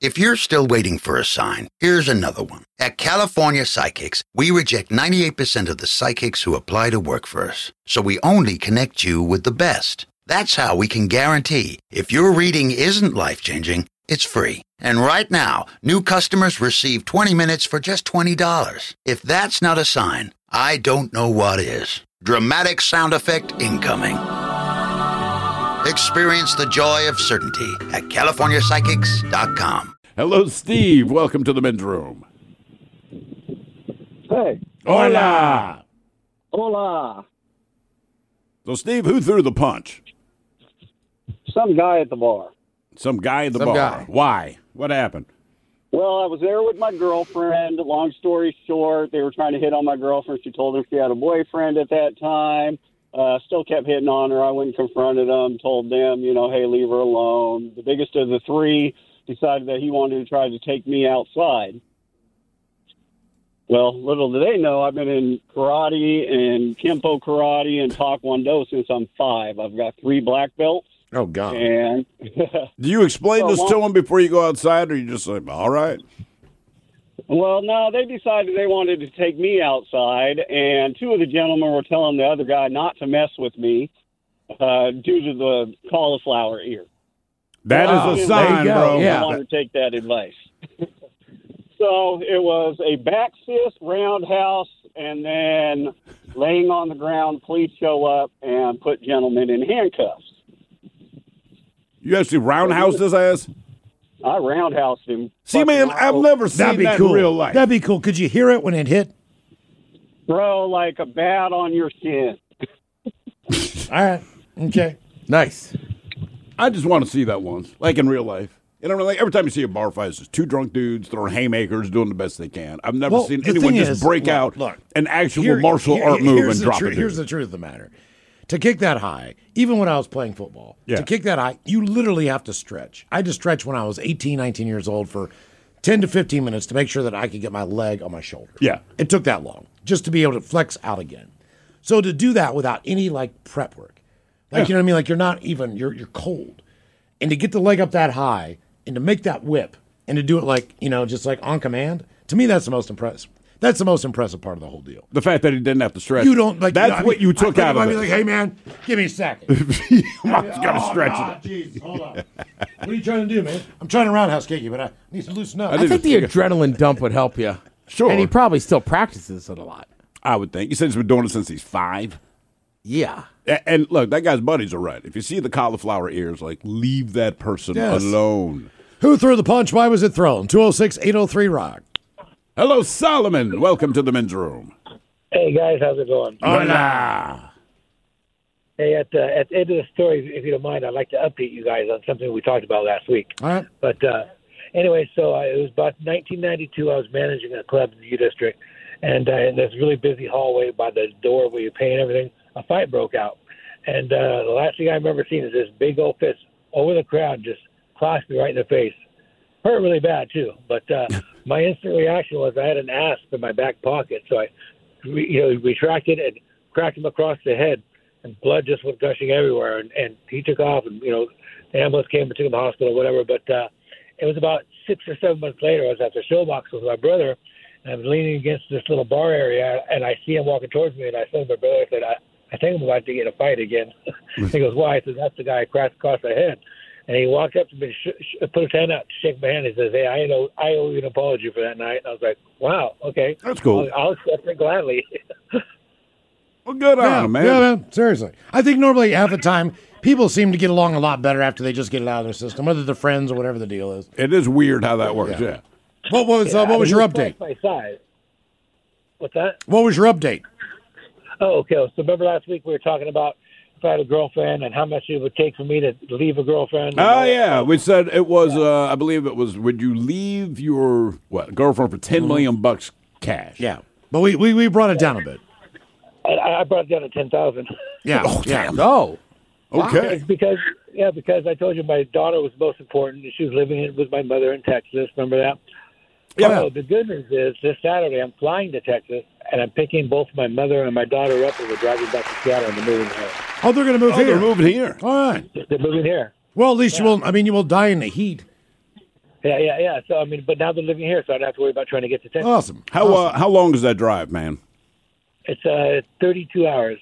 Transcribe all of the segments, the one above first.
If you're still waiting for a sign, here's another one. At California Psychics, we reject 98% of the psychics who apply to work for us. So we only connect you with the best. That's how we can guarantee if your reading isn't life-changing, it's free. And right now, new customers receive 20 minutes for just $20. If that's not a sign, I don't know what is. Dramatic sound effect incoming. Experience the joy of certainty at CaliforniaPsychics.com. Hello, Steve. Welcome to the men's room. Hey. Hola. Hola. So, Steve, who threw the punch? Some guy at the bar. Some guy at the Some bar. guy. Why? What happened? Well, I was there with my girlfriend. Long story short, they were trying to hit on my girlfriend. She told her she had a boyfriend at that time. Still kept hitting on her. I went and confronted them, told them, hey, leave her alone. The biggest of the three decided that he wanted to try to take me outside. Well, little do they know, I've been in karate and Kempo karate and Taekwondo since I'm 5. I've got 3 black belts. Oh, God. And Do you explain this to them before you go outside, or you just like, all right? well, no, they decided they wanted to take me outside, and 2 of the gentlemen were telling the other guy not to mess with me due to the cauliflower ear. That is a sign, go. bro. Yeah. I want to take that advice. So it was a back fist, roundhouse, and then laying on the ground, police show up and put gentlemen in handcuffs. You actually roundhouse this ass? I roundhoused him. See, man, I've never That'd seen be that cool. in real life. That'd be cool. Could you hear it when it hit? Bro, like a bat on your shin. All right. Okay. Nice. I just want to see that once, like in real life. Like every time you see a bar fight, it's just 2 drunk dudes throwing haymakers, doing the best they can. I've never seen the anyone thing just is, break out an actual martial art move and drop it. Here's the truth of the matter. To kick that high, even when I was playing football, Yeah. to kick that high, you literally have to stretch. I had to stretch when I was 18, 19 years old for 10 to 15 minutes to make sure that I could get my leg on my shoulder. Yeah. It took that long just to be able to flex out again. So to do that without any prep work, you know what I mean? You're not even, you're cold. And to get the leg up that high and to make that whip and to do it just on command, to me, that's the most impressive. That's the most impressive part of the whole deal. The fact that he didn't have to stretch. You don't That's what you took out of I'd it. be like, hey man, give me a second. You got to stretch it. Jeez, hold on. What are you trying to do, man? I'm trying to roundhouse kick you, but I need to loosen up. I think the adrenaline dump would help you. Sure. And he probably still practices it a lot. I would think. You said he's been doing it since he's 5. Yeah. And look, that guy's buddies are right. If you see the cauliflower ears, leave that person alone. Who threw the punch? Why was it thrown? 206-803-ROCK. Hello, Solomon. Welcome to the men's room. Hey guys, how's it going? Hola. Hey, at the end of the story, if you don't mind, I'd like to update you guys on something we talked about last week. All right. But anyway, so it was about 1992. I was managing a club in the U District, and in this really busy hallway by the door where you pay and everything, a fight broke out. And the last thing I remember seeing is this big old fist over the crowd just clocked me right in the face. Hurt really bad too, but my instant reaction was I had an asp in my back pocket, so I, retracted and cracked him across the head, and blood just went gushing everywhere. And he took off, and the ambulance came and took him to the hospital, or whatever. But it was about 6 or 7 months later. I was at the showbox with my brother, and I was leaning against this little bar area, and I see him walking towards me, and I said to my brother, I said, I think I'm about to get in a fight again. He goes, why? I said, that's the guy I cracked across the head. And he walked up to me, put his hand out to shake my hand. He says, hey, I owe you an apology for that night. And I was like, wow, okay. That's cool. I'll accept it gladly. Well, good on him, man. Yeah, man. Seriously. I think normally half the time, people seem to get along a lot better after they just get it out of their system, whether they're friends or whatever the deal is. It is weird how that works, yeah. What was your update? My size. What's that? What was your update? Oh, okay. So remember last week we were talking about if I had a girlfriend and how much it would take for me to leave a girlfriend. Oh, yeah. We said it was, I believe it was, would you leave your girlfriend for $10 million cash? Yeah. But we brought it down a bit. I brought it down to 10,000. Yeah. Oh, yeah. damn. Oh. Okay. It's because I told you my daughter was most important. She was living with my mother in Texas. Remember that? Yeah. So the good news is this Saturday I'm flying to Texas, and I'm picking both my mother and my daughter up, and we're driving back to Seattle, and they're moving here. Oh, they're going to move here. They're moving here. All right. They're moving here. Well, at least you will die in the heat. Yeah. So I mean, but now they're living here, so I don't have to worry about trying to get to Texas. Awesome. How long is that drive, man? It's 32 hours.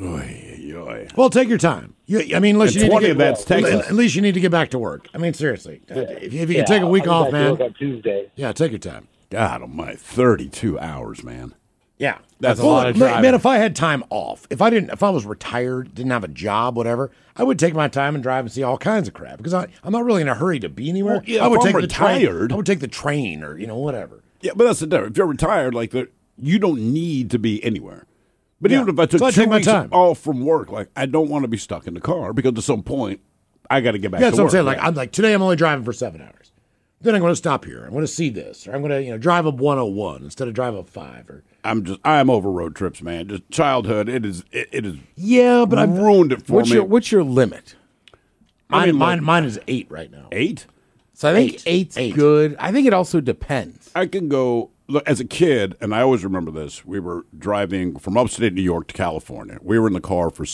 Well, take your time. Unless And you need 20 to of that's Texas. At least you need to get back to work. I mean, seriously. If you can take a week I'll off, be back to man. work on Tuesday. Yeah, take your time. God almighty, 32 hours, man. Yeah, That's a Well, lot of man, driving. if I had time off, if I was retired, didn't have a job, whatever, I would take my time and drive and see all kinds of crap because I'm not really in a hurry to be anywhere. Well, yeah, I would if I'm take the train. retired- I would take the train or whatever. Yeah, but that's the difference. If you're retired, you don't need to be anywhere. But Yeah. even if I took So I 2 take my weeks time. off from work, I don't want to be stuck in the car because at some point I got to get back Yeah, to that's what I'm work. saying. right? I'm like today, I'm only driving for 7 hours. Then I'm going to stop here. I'm going to see this, or I'm going to drive up 101 instead of drive up 5. Or I'm over road trips, man. Just childhood, it is Yeah, but I've ruined it for me. What's your limit? mine is 8 right now. 8? So I think 8. eight's 8. good. I think it also depends. I can go look as a kid, and I always remember this. We were driving from upstate New York to California. We were in the car for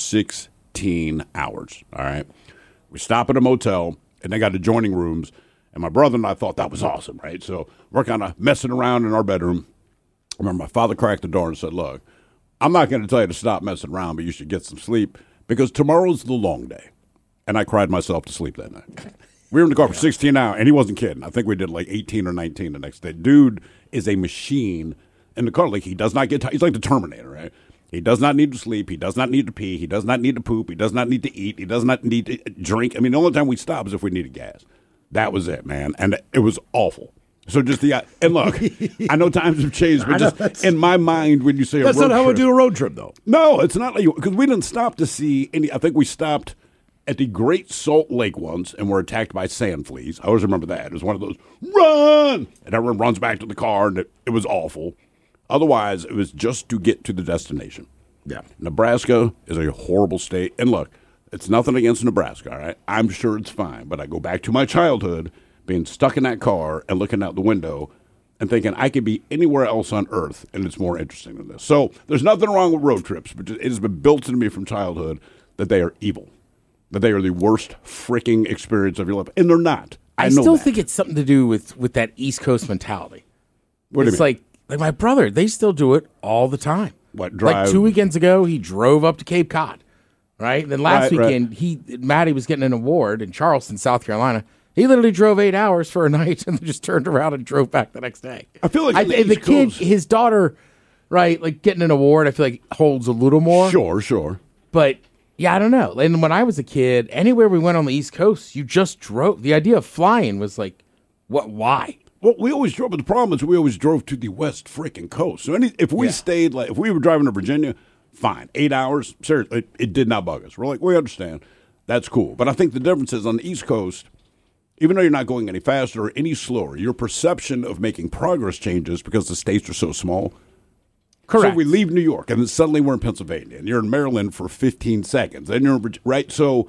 16 hours. All right, we stop at a motel, and they got adjoining rooms. And my brother and I thought that was awesome, right? So we're kind of messing around in our bedroom. I remember my father cracked the door and said, "Look, I'm not going to tell you to stop messing around, but you should get some sleep because tomorrow's the long day." And I cried myself to sleep that night. We were in the car for 16 hours, and he wasn't kidding. I think we did 18 or 19 the next day. Dude is a machine in the car. He does not get tired. He's like the Terminator, right? He does not need to sleep. He does not need to pee. He does not need to poop. He does not need to eat. He does not need to drink. I mean, the only time we stop is if we needed gas. That was it, man. And it was awful. So just and look, I know times have changed, but just in my mind, when you say That's a road not how I trip, do a road trip, though. no, it's not because we didn't stop to see any. I think we stopped at the Great Salt Lake once and were attacked by sand fleas. I always remember that. It was one of those, run! And everyone runs back to the car, and it was awful. Otherwise, it was just to get to the destination. Yeah. Nebraska is a horrible state. And look, it's nothing against Nebraska, all right? I'm sure it's fine. But I go back to my childhood being stuck in that car and looking out the window and thinking I could be anywhere else on earth, and it's more interesting than this. So there's nothing wrong with road trips, but it has been built into me from childhood that they are evil, that they are the worst freaking experience of your life. And they're not. I know still that. think it's something to do with that East Coast mentality. What do you It's mean? like my brother, they still do it all the time. What, drive? Like 2 weekends ago, he drove up to Cape Cod, right? And then last Right, right. weekend, Maddie was getting an award in Charleston, South Carolina. He literally drove 8 hours for a night and just turned around and drove back the next day. I feel like on the the East kid, Coast- his daughter, right, like getting an award, I feel like holds a little more. Sure. But yeah, I don't know. And when I was a kid, anywhere we went on the East Coast, you just drove. The idea of flying was like, what? Why? Well, we always drove, but the problem is we always drove to the west freaking coast. So if we stayed, if we were driving to Virginia, fine. 8 hours, seriously, it did not bug us. We're like, we understand. That's cool. But I think the difference is on the East Coast, even though you're not going any faster or any slower, your perception of making progress changes because the states are so small. Correct. So we leave New York, and then suddenly we're in Pennsylvania, and you're in Maryland for 15 seconds. Then you're in Virginia, right? So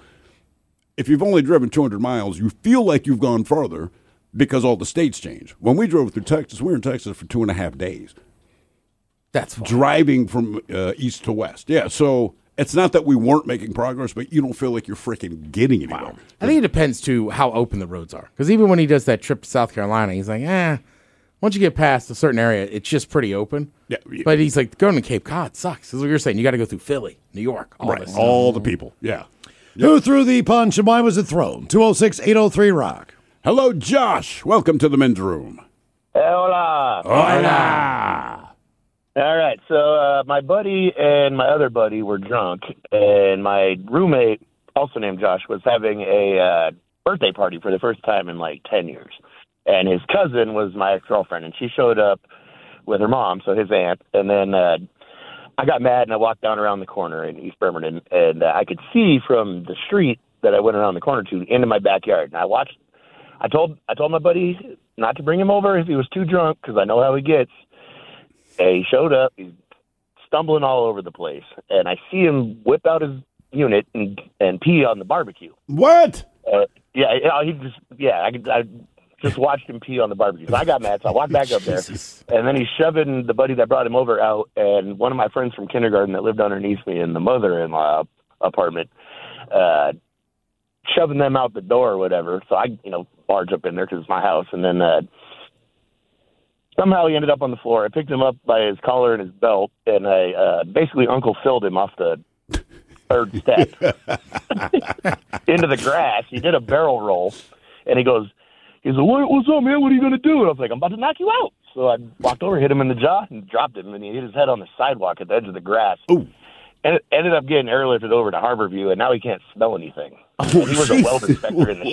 if you've only driven 200 miles, you feel like you've gone farther because all the states change. When we drove through Texas, we were in Texas for 2.5 days, That's fine. driving from east to west. Yeah, so it's not that we weren't making progress, but you don't feel like you're freaking getting anywhere. I think it depends, too, how open the roads are. Because even when he does that trip to South Carolina, he's like, once you get past a certain area, it's just pretty open. Yeah. But he's like, going to Cape Cod sucks. That's what you're saying. You got to go through Philly, New York, all Right, this stuff. all the people. Yeah. Who threw the punch and why was it thrown? 206-803-ROCK. Hello, Josh. Welcome to the men's room. Hola. Hola. All right, so my buddy and my other buddy were drunk, and my roommate, also named Josh, was having a birthday party for the first time in like 10 years. And his cousin was my ex-girlfriend, and she showed up with her mom, so his aunt. And then I got mad, and I walked down around the corner in East Bremerton, and I could see from the street that I went around the corner to into my backyard. And I told my buddy not to bring him over if he was too drunk, because I know how he gets. And he showed up. He's stumbling all over the place, and I see him whip out his unit and pee on the barbecue. What? I just watched him pee on the barbecue. So I got mad, so I walked back up there, and then he's shoving the buddy that brought him over out, and one of my friends from kindergarten that lived underneath me in the mother-in-law apartment, shoving them out the door or whatever. So I, barge up in there because it's my house. And then somehow he ended up on the floor. I picked him up by his collar and his belt, and I basically Uncle Phil'd him off the third step into the grass. He did a barrel roll, and he's like, what's up, man? What are you going to do? And I was like, I'm about to knock you out. So I walked over, hit him in the jaw, and dropped him, and he hit his head on the sidewalk at the edge of the grass. Ooh. And it ended up getting airlifted over to Harborview, and now he can't smell anything. He was a weld inspector in the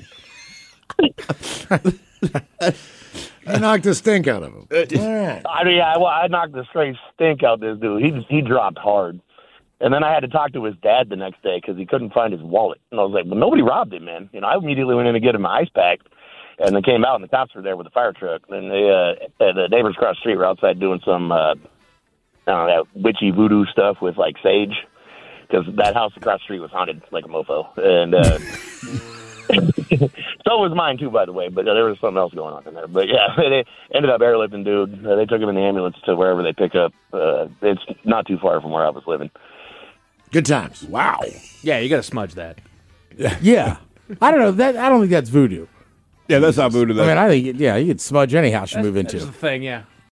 shipyard. You knocked the stink out of him. All right. I knocked the straight stink out this dude. He dropped hard. And then I had to talk to his dad the next day because he couldn't find his wallet. And I was like, well, nobody robbed him, man. I immediately went in to get him an ice pack, and they came out, and the cops were there with a fire truck. And the neighbors across the street were outside doing some that witchy voodoo stuff with, like, sage, because that house across the street was haunted like a mofo. And so was mine, too, by the way, but there was something else going on in there. But, yeah, they ended up airlifting dude. They took him in the ambulance to wherever they pick up. It's not too far from where I was living. Good times. Wow. Yeah, you got to smudge that. Yeah. I don't know. I don't think that's voodoo. Yeah, that's not voodoo. I mean, I think, you could smudge any house you move into. That's the thing, yeah.